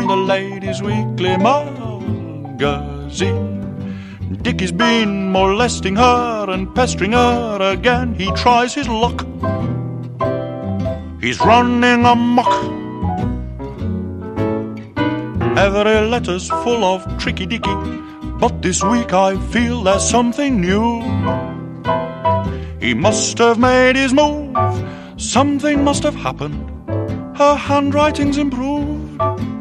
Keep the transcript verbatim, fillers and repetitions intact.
in the Ladies' Weekly magazine. Dickie's been molesting her and pestering her again. He tries his luck. He's running amok. Every letter's full of tricky Dickie, but this week I feel there's something new. He must have made his move. Something must have happened. Her handwriting's improved.